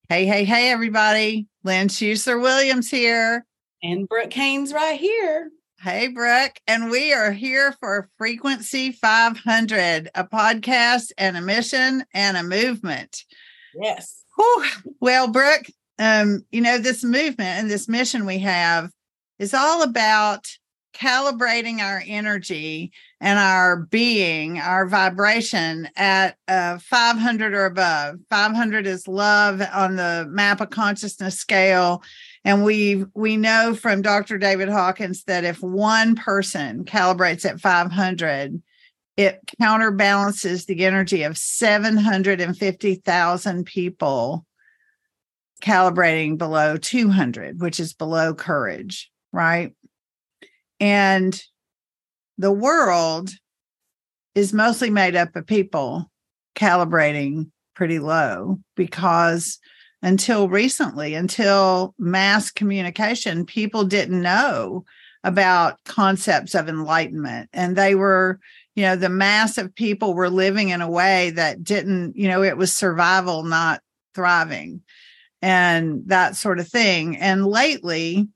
Hey, hey, hey, everybody. Lynn Schuster Williams here. And Brooke Haynes right here. Hey, Brooke. And we are here for Frequency 500, a podcast and a mission and a movement. Yes. Whew. Well, Brooke, this movement and this mission we have is all about calibrating our energy and our being, our vibration at 500 or above. 500 is love on the map of consciousness scale. And we know from Dr. David Hawkins that if one person calibrates at 500, it counterbalances the energy of 750,000 people calibrating below 200, which is below courage, right? And the world is mostly made up of people calibrating pretty low because until recently, until mass communication, people didn't know about concepts of enlightenment. And they were, the mass of people were living in a way that didn't, it was survival, not thriving, and that sort of thing. And lately,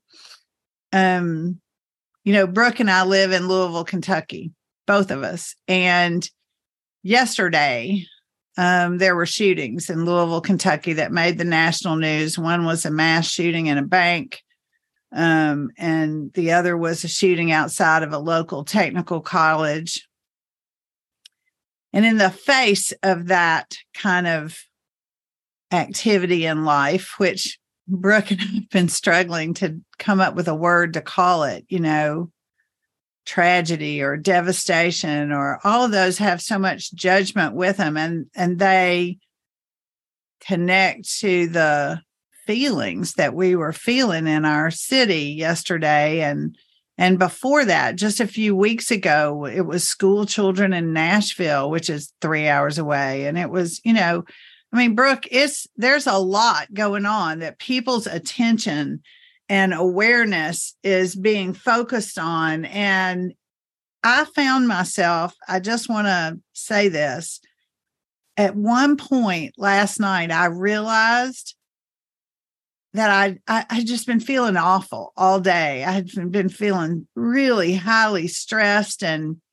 Brooke and I live in Louisville, Kentucky, both of us. And yesterday, there were shootings in Louisville, Kentucky that made the national news. One was a mass shooting in a bank, and the other was a shooting outside of a local technical college. And in the face of that kind of activity in life, which Brooke and I have been struggling to come up with a word to call it, tragedy or devastation, or all of those have so much judgment with them, and they connect to the feelings that we were feeling in our city yesterday. And before that, just a few weeks ago, it was school children in Nashville, which is 3 hours away. And it was, Brooke, there's a lot going on that people's attention and awareness is being focused on. And I found myself, I just want to say this, at one point last night, I realized that I'd just been feeling awful all day. I had been feeling really highly stressed,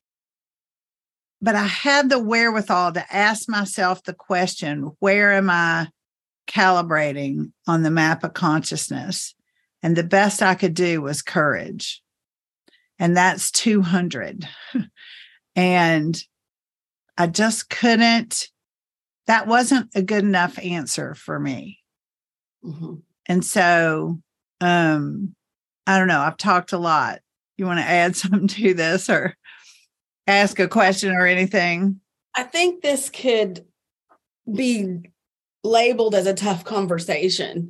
but I had the wherewithal to ask myself the question, where am I calibrating on the map of consciousness? And the best I could do was courage. And that's 200. And I just couldn't, that wasn't a good enough answer for me. Mm-hmm. And so, I don't know, I've talked a lot. You want to add something to this or ask a question or anything? I think this could be labeled as a tough conversation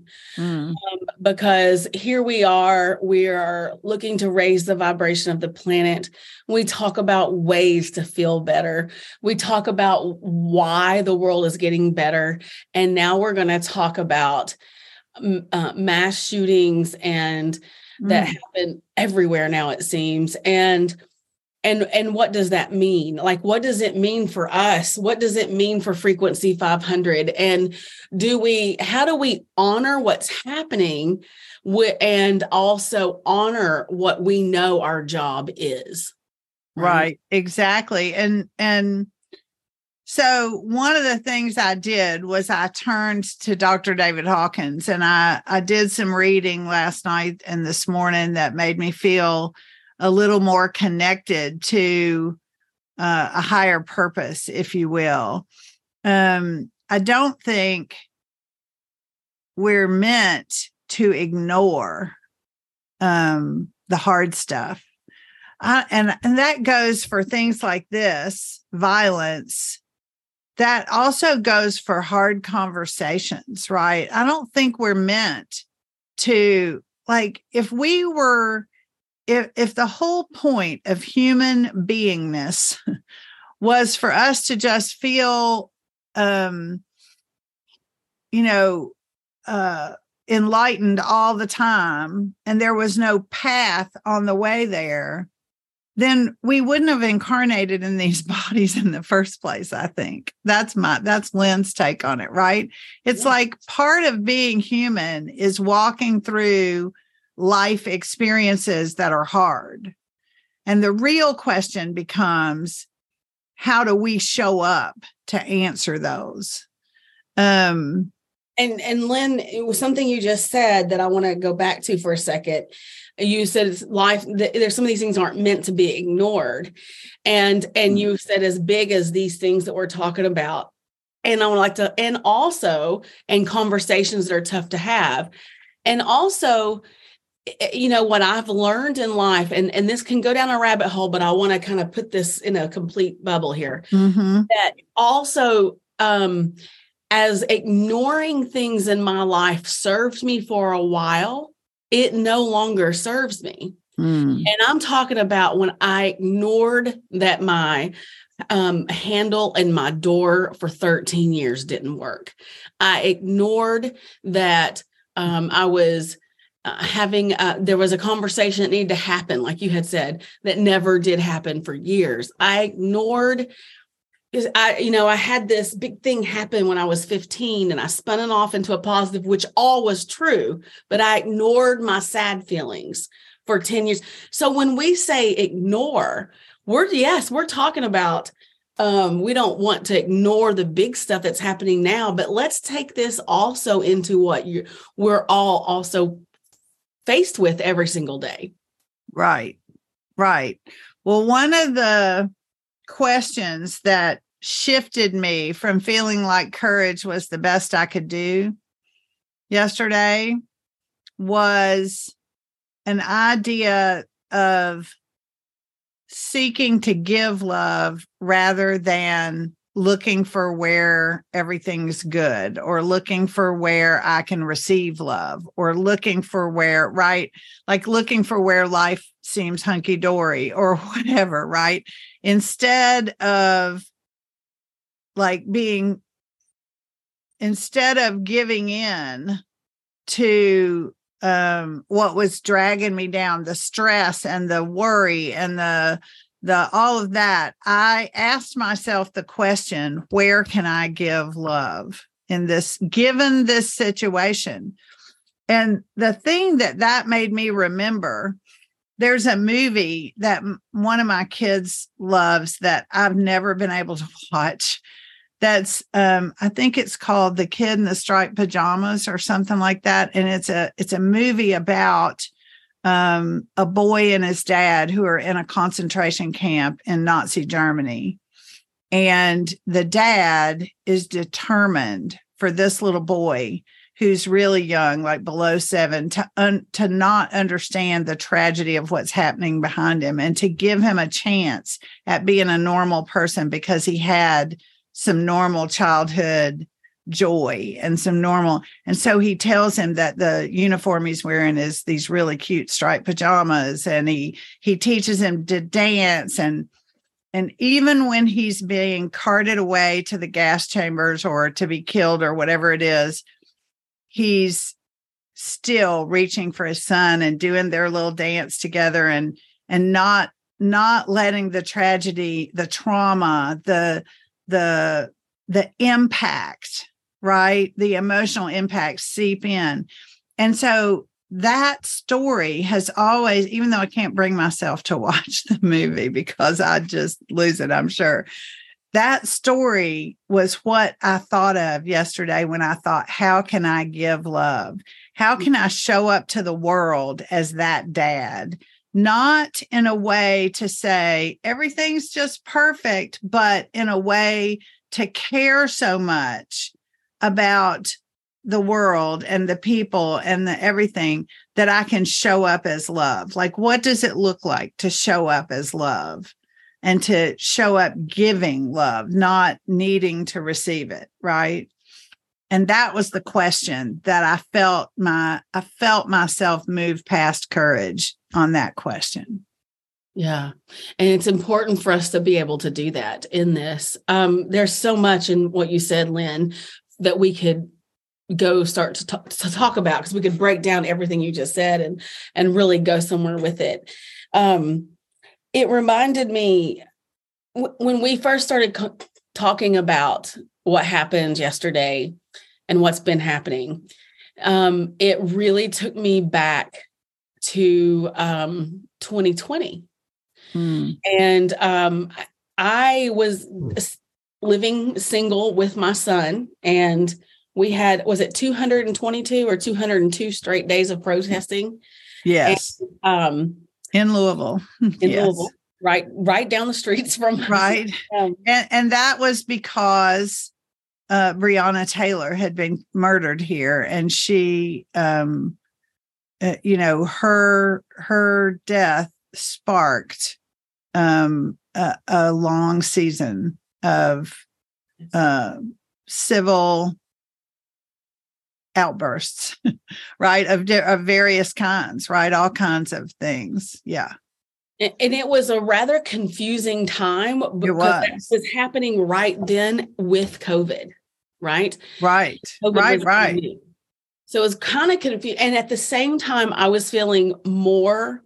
because here we are looking to raise the vibration of the planet. We talk about ways to feel better. We talk about why the world is getting better. And now we're going to talk about mass shootings and that happen everywhere now, it seems. And what does that mean? Like, what does it mean for us? What does it mean for Frequency 500? And how do we honor what's happening and also honor what we know our job is? Right, exactly. And so one of the things I did was I turned to Dr. David Hawkins, and I did some reading last night and this morning that made me feel a little more connected to a higher purpose, if you will. I don't think we're meant to ignore the hard stuff. And that goes for things like this, violence. That also goes for hard conversations, right? I don't think we're meant to, like, if the whole point of human beingness was for us to just feel, enlightened all the time, and there was no path on the way there, then we wouldn't have incarnated in these bodies in the first place. I think that's Lynn's take on it, right? It's like part of being human is walking through life experiences that are hard. And the real question becomes, how do we show up to answer those? And Lynn, it was something you just said that I want to go back to for a second. You said life, there's some of these things aren't meant to be ignored. And you said as big as these things that we're talking about. And I would like to, and also, and conversations that are tough to have. And also, you know, what I've learned in life, and this can go down a rabbit hole, but I want to kind of put this in a complete bubble here. That also, as ignoring things in my life served me for a while, it no longer serves me. And I'm talking about when I ignored that my handle and my door for 13 years didn't work. I ignored that I was there was a conversation that needed to happen, like you had said, that never did happen for years. I ignored, because I had this big thing happen when I was 15 and I spun it off into a positive, which all was true, but I ignored my sad feelings for 10 years. So when we say ignore, we're talking about, we don't want to ignore the big stuff that's happening now, but let's take this also into what we're all also faced with every single day. Right. Well, one of the questions that shifted me from feeling like courage was the best I could do yesterday was an idea of seeking to give love rather than looking for where everything's good or looking for where I can receive love or looking for where, right? Like looking for where life seems hunky-dory or whatever, right? Instead of giving in to what was dragging me down, the stress and the worry and the all of that, I asked myself the question, where can I give love given this situation? And the thing that made me remember, there's a movie that one of my kids loves that I've never been able to watch. That's, I think it's called The Kid in the Striped Pajamas or something like that. And it's a movie about a boy and his dad who are in a concentration camp in Nazi Germany. And the dad is determined for this little boy who's really young, like below 7, to not understand the tragedy of what's happening behind him and to give him a chance at being a normal person because he had some normal childhood joy and some normal. And so he tells him that the uniform he's wearing is these really cute striped pajamas. And he teaches him to dance. And even when he's being carted away to the gas chambers or to be killed or whatever it is, he's still reaching for his son and doing their little dance together and not letting the tragedy, the trauma, the impact, right? The emotional impact seep in. And so that story has always, even though I can't bring myself to watch the movie because I'd just lose it, I'm sure. That story was what I thought of yesterday when I thought, how can I give love? How can I show up to the world as that dad? Not in a way to say everything's just perfect, but in a way to care so much about the world and the people and the everything that I can show up as love. Like, what does it look like to show up as love and to show up giving love, not needing to receive it, right? And that was the question that I felt myself move past courage on that question. Yeah. And it's important for us to be able to do that in this. There's so much in what you said, Lynn, that we could go start to talk about, because we could break down everything you just said and really go somewhere with it. it reminded me when we first started talking about what happened yesterday and what's been happening. It really took me back to 2020. And I was living single with my son, and we had, was it 222 or 202 straight days of protesting? Yes. And, in Louisville. Louisville, right down the streets from us. Right. And that was because Breonna Taylor had been murdered here, and she, her death sparked a long season of civil outbursts, right? Of various kinds, right? All kinds of things. Yeah. And it was a rather confusing time because that was happening right then with COVID, right? Right. Right. So it was kind of confusing. And at the same time, I was feeling more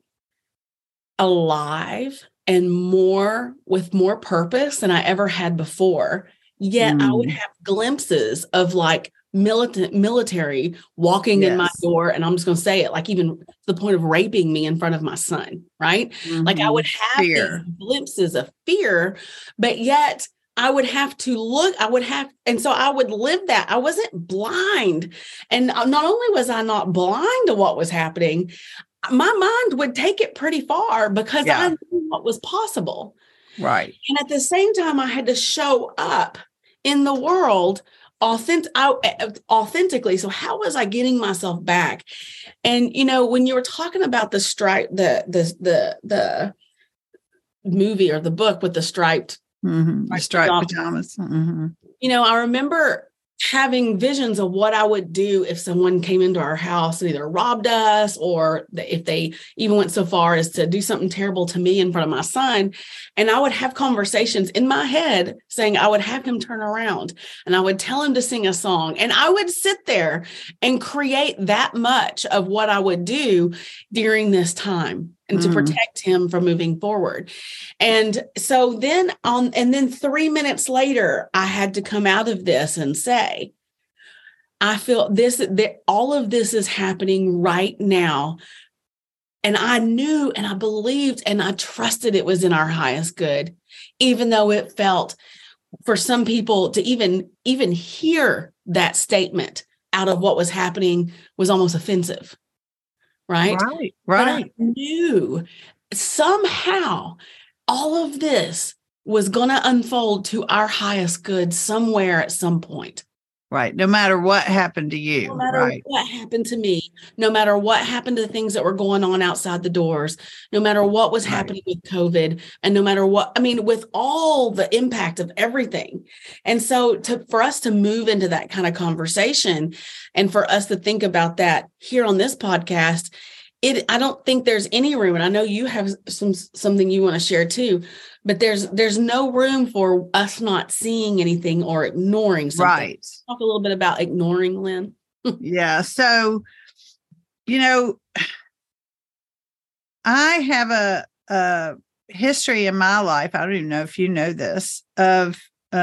alive and with more purpose than I ever had before. Yet I would have glimpses of like military walking in my door, and I'm just going to say it, like even to the point of raping me in front of my son, right? Like I would have these glimpses of fear, but yet I would have to look, and so I would live that. I wasn't blind. And not only was I not blind to what was happening, my mind would take it pretty far because I knew what was possible. Right. And at the same time, I had to show up in the world authentically. So how was I getting myself back? And, when you were talking about the stripe, the movie or the book with the striped pajamas. I remember having visions of what I would do if someone came into our house and either robbed us, or if they even went so far as to do something terrible to me in front of my son. And I would have conversations in my head saying I would have him turn around and I would tell him to sing a song. And I would sit there and create that much of what I would do during this time and to protect him from moving forward. And so then 3 minutes later, I had to come out of this and say, I feel all of this is happening right now. And I knew and I believed and I trusted it was in our highest good, even though it felt for some people to even hear that statement out of what was happening was almost offensive. Right. But I knew somehow all of this was going to unfold to our highest good somewhere at some point. Right. No matter what happened to you. No matter what happened to me, no matter what happened to the things that were going on outside the doors, no matter what was happening with COVID, and no matter what, with all the impact of everything. And so for us to move into that kind of conversation and for us to think about that here on this podcast, I don't think there's any room, and I know you have something you want to share too, but there's no room for us not seeing anything or ignoring something. Right. Talk a little bit about ignoring, Lynn. Yeah. So, I have a history in my life. I don't even know if you know this, of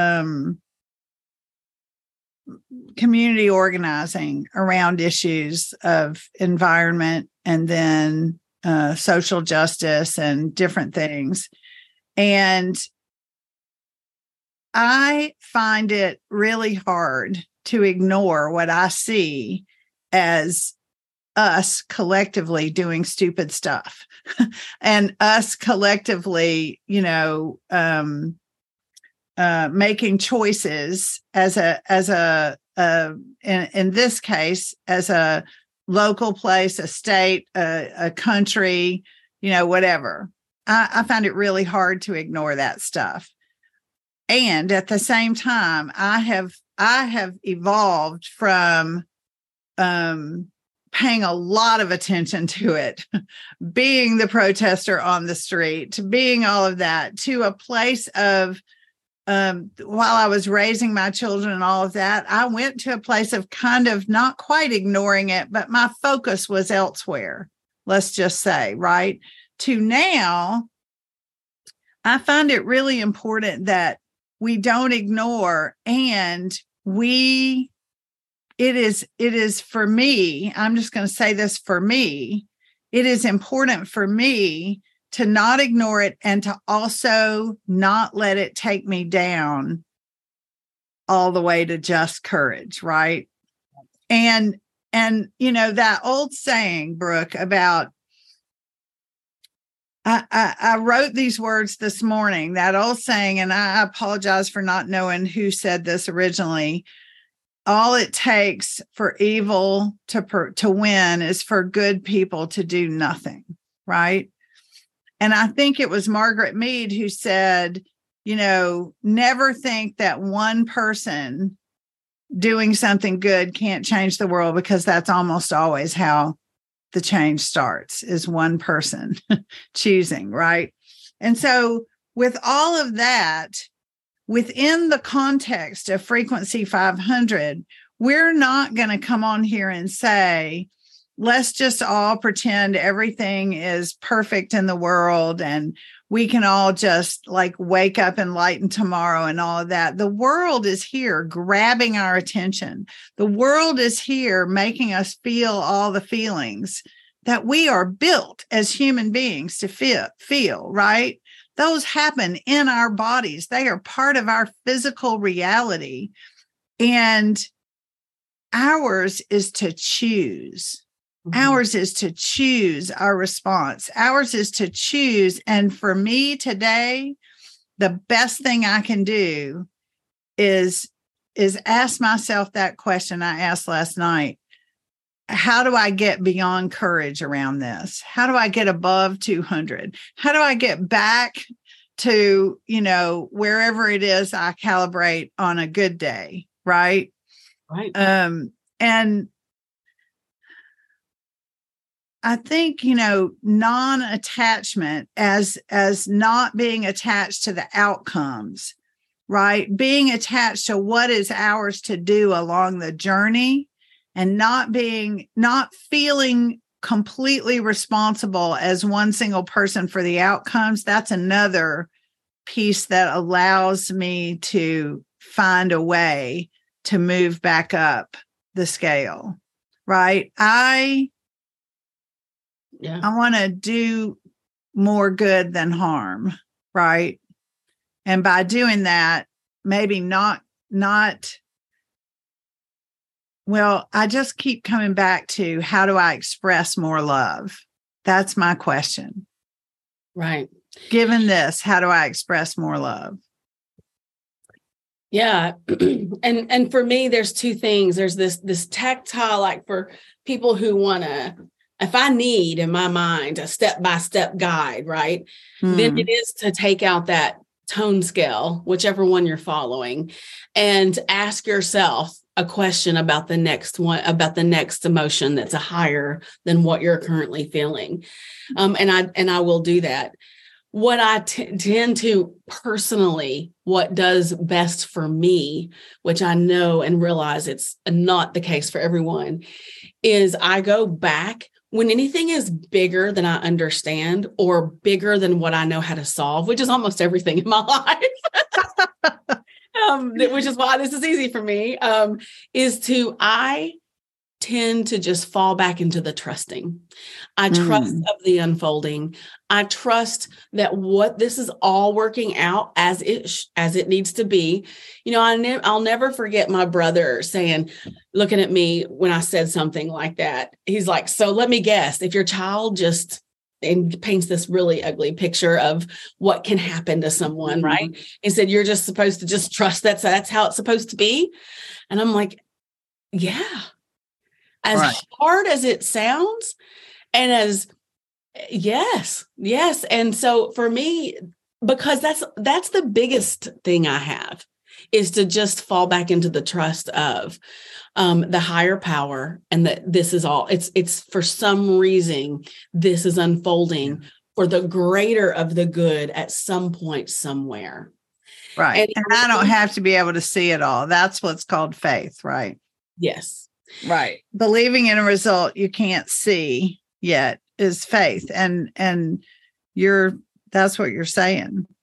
community organizing around issues of environment and then social justice and different things. And I find it really hard to ignore what I see as us collectively doing stupid stuff and us collectively, making choices in this case, as a local place, a state, a country, whatever. I find it really hard to ignore that stuff. And at the same time, I have evolved from paying a lot of attention to it, being the protester on the street, to being all of that, to a place of, while I was raising my children and all of that, I went to a place of kind of not quite ignoring it, but my focus was elsewhere, let's just say, right? To now, I find it really important that we don't ignore, and it is for me, I'm just going to say this for me, it is important for me to not ignore it and to also not let it take me down all the way to just courage, right? And that old saying, Brooke, about, I wrote these words this morning, that old saying, and I apologize for not knowing who said this originally. All it takes for evil to win is for good people to do nothing, right? And I think it was Margaret Mead who said, never think that one person doing something good can't change the world, because that's almost always how the change starts, is one person choosing, right? And so with all of that, within the context of Frequency 500, we're not going to come on here and say, let's just all pretend everything is perfect in the world and we can all just like wake up enlightened tomorrow and all of that. The world is here grabbing our attention. The world is here making us feel all the feelings that we are built as human beings to feel, right? Those happen in our bodies. They are part of our physical reality. And ours is to choose. Ours is to choose our response. Ours is to choose. And for me today, the best thing I can do is ask myself that question I asked last night. How do I get beyond courage around this? How do I get above 200? How do I get back to, wherever it is I calibrate on a good day, right? Right. And I think, non-attachment as not being attached to the outcomes, right? Being attached to what is ours to do along the journey, and not feeling completely responsible as one single person for the outcomes. That's another piece that allows me to find a way to move back up the scale, right? I want to do more good than harm, right? And by doing that, maybe not, well, I just keep coming back to, how do I express more love? That's my question. Right. Given this, how do I express more love? Yeah. And for me, there's two things. There's this tactile, like for people who want to, if I need in my mind a step-by-step guide, right? Then it is to take out that tone scale, whichever one you're following, and ask yourself a question about the next one, about the next emotion that's higher than what you're currently feeling. And I will do that. What I tend to personally, what does best for me, which I know and realize it's not the case for everyone, is I go back when anything is bigger than I understand or bigger than what I know how to solve, which is almost everything in my life, which is why this is easy for me, I tend to just fall back into the trusting. I trust of the unfolding. I trust that what this is all working out as it needs to be. I'll never forget my brother looking at me when I said something like that. He's like, so let me guess, if your child just, and paints this really ugly picture of what can happen to someone, right? And said, you're just supposed to just trust that's how it's supposed to be. And I'm like, yeah. As hard as it sounds, and yes. And so for me, because that's the biggest thing I have, is to just fall back into the trust of the higher power, and that this is all, it's for some reason, this is unfolding for the greater of the good at some point somewhere. Right. And I don't have to be able to see it all. That's what's called faith, right? Yes. Right. Believing in a result you can't see yet is faith. And that's what you're saying.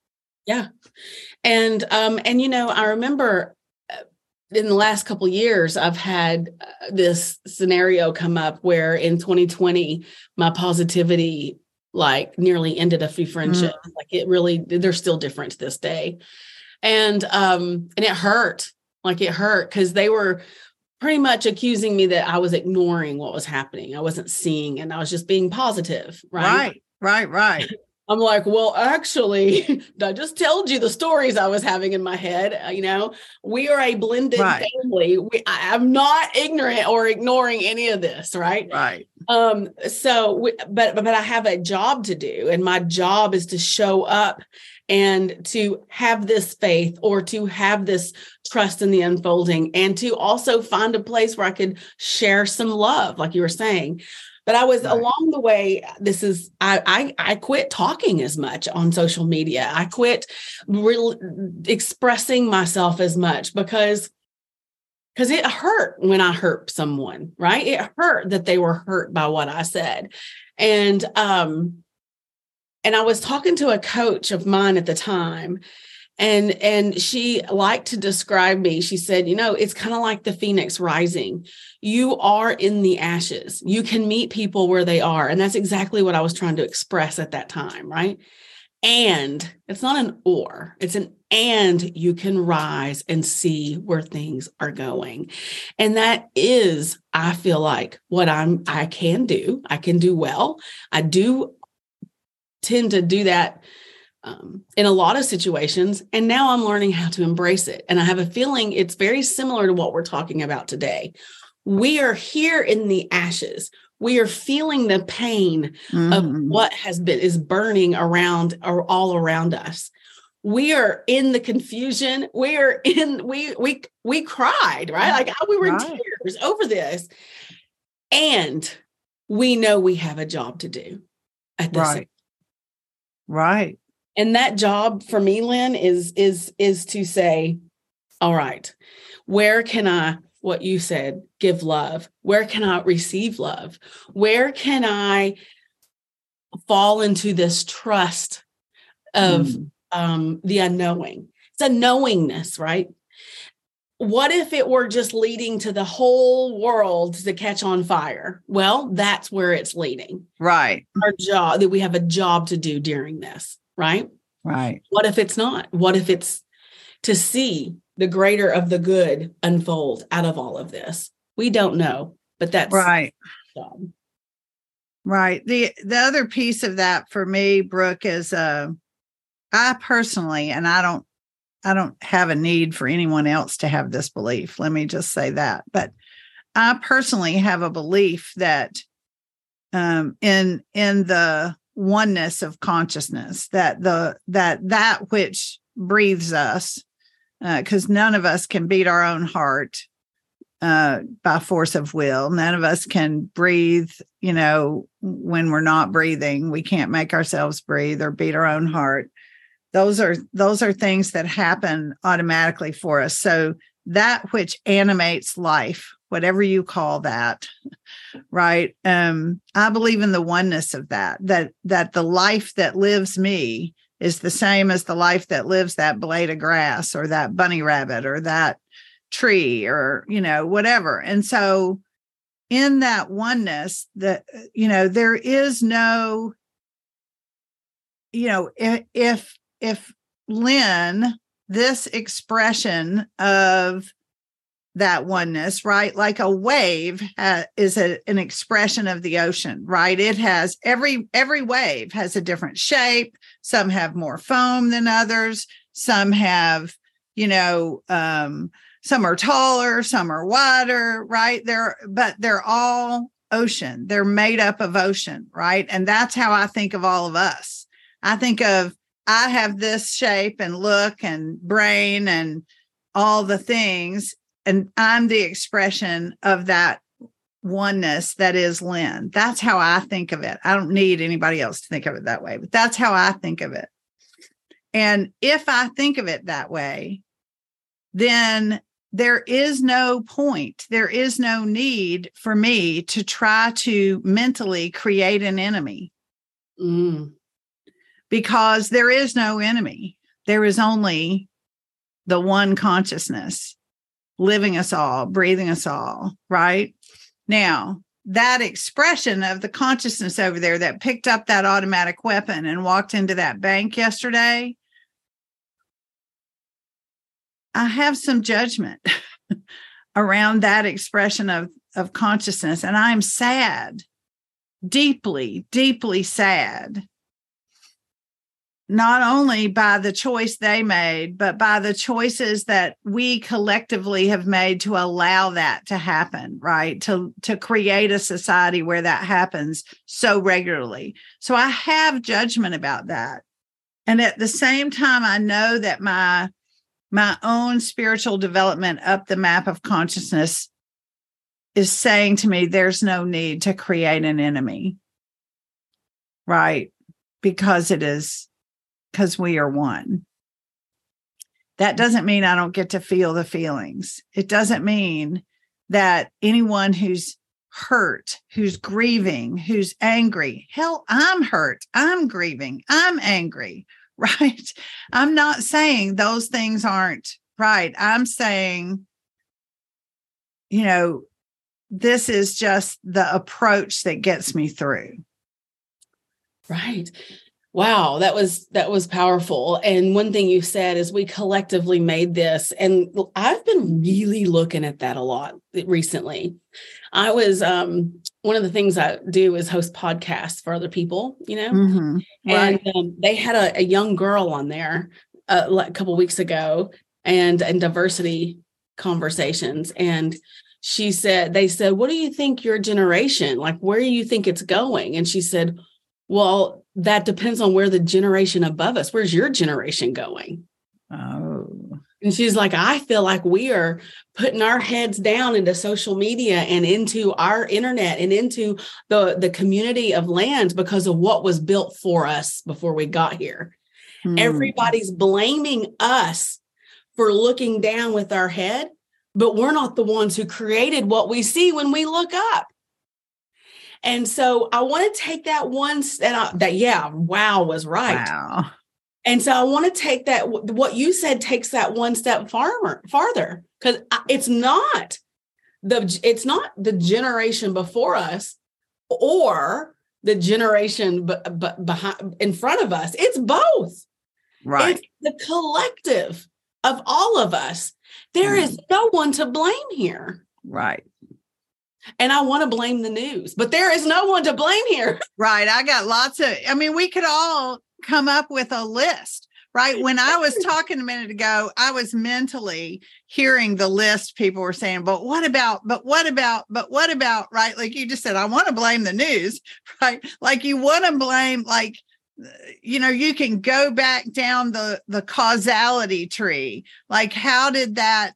Yeah. And I remember in the last couple of years, I've had this scenario come up where in 2020, my positivity like nearly ended a few friendships. Like it really, they're still different to this day. And it hurt. Like it hurt because they were pretty much accusing me that I was ignoring what was happening. I wasn't seeing, and I was just being positive. Right. Right. I'm like, well, actually, I just told you the stories I was having in my head. We are a blended family. I'm not ignorant or ignoring any of this, right? Right. But I have a job to do, and my job is to show up and to have this faith or to have this trust in the unfolding, and to also find a place where I could share some love, like you were saying. But I was along the way, I quit talking as much on social media. I quit expressing myself as much because it hurt when I hurt someone, right? It hurt that they were hurt by what I said. And I was talking to a coach of mine at the time, and she liked to describe me. She said, it's kind of like the phoenix rising. You are in the ashes. You can meet people where they are. And that's exactly what I was trying to express at that time, right? And it's not an or, it's an and you can rise and see where things are going. And that is, I feel like, what I can do. I can do well. I do tend to do that in a lot of situations. And now I'm learning how to embrace it. And I have a feeling it's very similar to what we're talking about today. We are here in the ashes. We are feeling the pain of what is burning around or all around us. We are in the confusion. We cried, right? Like we were in tears over this. And we know we have a job to do at this time. Right. And that job for me, Lynn, is to say, all right, where can I, what you said, give love? Where can I receive love? Where can I fall into this trust of the unknowing? It's a knowingness, right? What if it were just leading to the whole world to catch on fire? Well, that's where it's leading. Right. Our job, that we have a job to do during this, right? Right. What if it's not? What if it's to see the greater of the good unfold out of all of this? We don't know, but that's right. the job. Right. The other piece of that for me, Brooke, is I personally, and I don't have a need for anyone else to have this belief. Let me just say that. But I personally have a belief that in the oneness of consciousness, that which breathes us, because none of us can beat our own heart by force of will. None of us can breathe, when we're not breathing. We can't make ourselves breathe or beat our own heart. Those are things that happen automatically for us. So that which animates life, whatever you call that, right? I believe in the oneness of that the life that lives me is the same as the life that lives that blade of grass or that bunny rabbit or that tree or, whatever. And so in that oneness, there is no, if Lynn, this expression of that oneness, right? Like a wave is an expression of the ocean, right? It has every wave has a different shape. Some have more foam than others. Some have, some are taller, some are wider, right? But they're all ocean. They're made up of ocean, right? And that's how I think of all of us. I have this shape and look and brain and all the things, and I'm the expression of that oneness that is Lynn. That's how I think of it. I don't need anybody else to think of it that way, but that's how I think of it. And if I think of it that way, then there is no point, there is no need for me to try to mentally create an enemy. Because there is no enemy. there is only the one consciousness living us all, breathing us all, right? Now, that expression of the consciousness over there that picked up that automatic weapon and walked into that bank yesterday, I have some judgment around that expression of consciousness. And I'm sad, deeply, deeply sad, not only by the choice they made, but by the choices that we collectively have made to allow that to happen, right? To create a society where that happens so regularly. So I have judgment about that. And at the same time, I know that my own spiritual development up the map of consciousness is saying to me, there's no need to create an enemy, right? Because we are one. That doesn't mean I don't get to feel the feelings. It doesn't mean that anyone who's hurt, who's grieving, who's angry, hell, I'm hurt, I'm grieving, I'm angry, right? I'm not saying those things aren't right. I'm saying, this is just the approach that gets me through. Right. Wow, that was powerful. And one thing you said is we collectively made this. And I've been really looking at that a lot recently. I was one of the things I do is host podcasts for other people, Mm-hmm. Right. And they had a young girl on there a couple of weeks ago and diversity conversations. And they said, what do you think your generation, like, where do you think it's going? And she said, well, that depends on where the generation above us, where's your generation going? Oh. And she's like, I feel like we are putting our heads down into social media and into our internet and into the community of land because of what was built for us before we got here. Everybody's blaming us for looking down with our head, but we're not the ones who created what we see when we look up. And so I want to take that one wow was right. Wow. And so I want to take that, what you said takes that one step farther, because it's not the generation before us or the generation behind in front of us. It's both. Right. It's the collective of all of us. There is no one to blame here. Right. And I want to blame the news, but there is no one to blame here. Right. I got we could all come up with a list, right? When I was talking a minute ago, I was mentally hearing the list people were saying, but what about, right? Like you just said, I want to blame the news, right? Like you want to blame, you can go back down the causality tree. Like how did that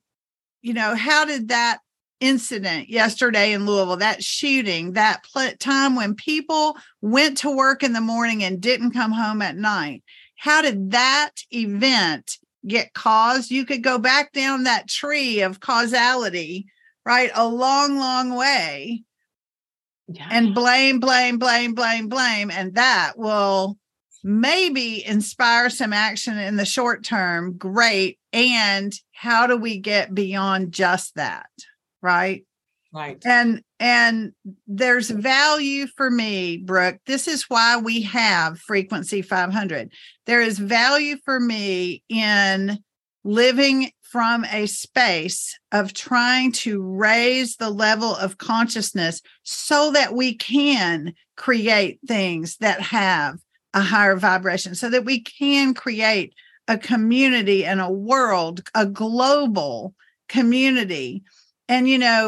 incident yesterday in Louisville, that shooting, that time when people went to work in the morning and didn't come home at night, how did that event get caused? You could go back down that tree of causality, right? A long, long way. Yeah. And blame. And that will maybe inspire some action in the short term. Great. And how do we get beyond just that? Right. And there's value for me, Brooke. This is why we have Frequency 500. There is value for me in living from a space of trying to raise the level of consciousness so that we can create things that have a higher vibration, so that we can create a community and a world, a global community. And,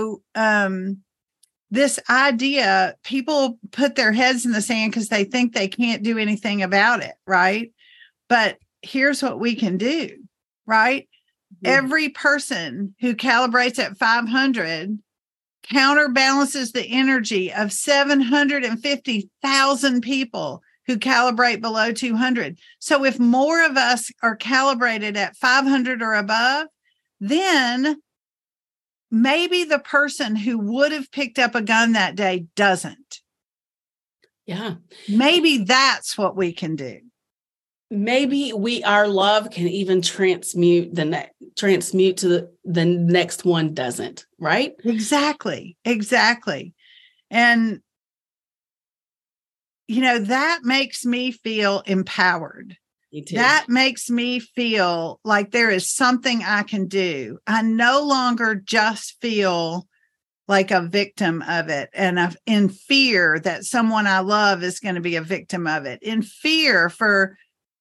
this idea, people put their heads in the sand because they think they can't do anything about it, right? But here's what we can do, right? Mm-hmm. Every person who calibrates at 500 counterbalances the energy of 750,000 people who calibrate below 200. So if more of us are calibrated at 500 or above, then maybe the person who would have picked up a gun that day doesn't. Yeah. Maybe that's what we can do. maybe our love can even transmute to the next one doesn't, right? Exactly. And that makes me feel empowered. That makes me feel like there is something I can do. I no longer just feel like a victim of it, and in fear that someone I love is going to be a victim of it, in fear for,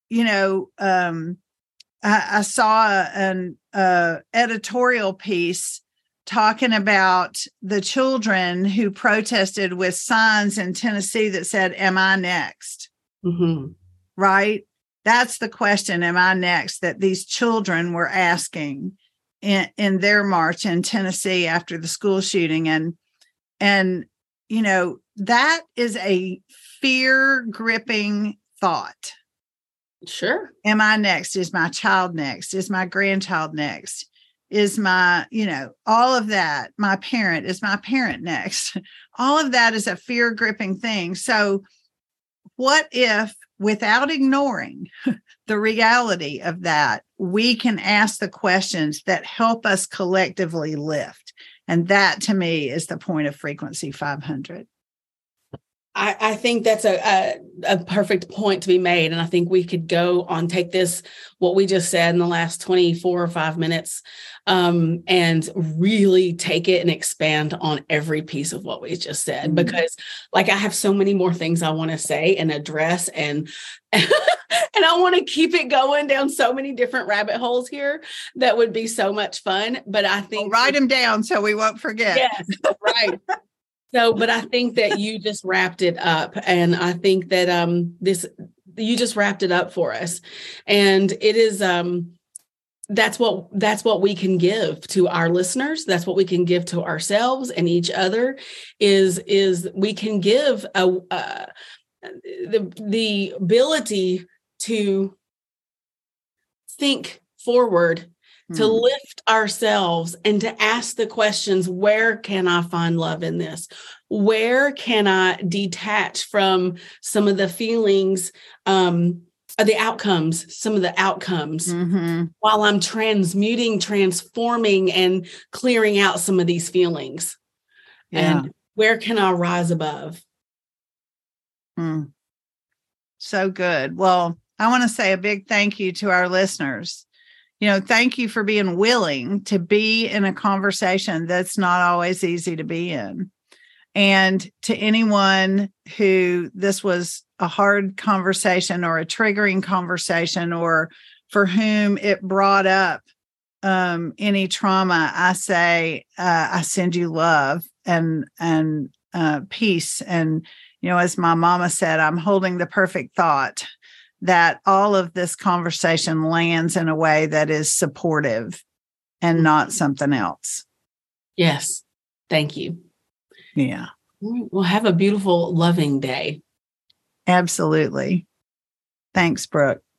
I saw an editorial piece talking about the children who protested with signs in Tennessee that said, "Am I next?" Mm-hmm. Right? That's the question, am I next, that these children were asking in their march in Tennessee after the school shooting. And that is a fear-gripping thought. Sure. Am I next? Is my child next? Is my grandchild next? Is my, all of that, is my parent next? All of that is a fear-gripping thing. So what if, without ignoring the reality of that, we can ask the questions that help us collectively lift? And that, to me, is the point of Frequency 500. I think that's a perfect point to be made. And I think we could go on, take this, what we just said in the last 24 or 5 minutes, and really take it and expand on every piece of what we just said, because I have so many more things I want to say and address, and and I want to keep it going down so many different rabbit holes here that would be so much fun. But I think write them down so we won't forget. Yes, right. So, but I think that you just wrapped it up, and I think that you just wrapped it up for us, and it is that's what we can give to our listeners. That's what we can give to ourselves and each other. Is we can give the ability to think forward, to lift ourselves, and to ask the questions, where can I find love in this? Where can I detach from some of the feelings, some of the outcomes while I'm transforming and clearing out some of these feelings? Yeah. And where can I rise above? So good. Well, I want to say a big thank you to our listeners. Thank you for being willing to be in a conversation that's not always easy to be in. And to anyone who this was a hard conversation or a triggering conversation, or for whom it brought up any trauma, I say, I send you love and peace. And, as my mama said, I'm holding the perfect thought that all of this conversation lands in a way that is supportive and not something else. Yes. Thank you. Yeah. Well, have a beautiful, loving day. Absolutely. Thanks, Brooke.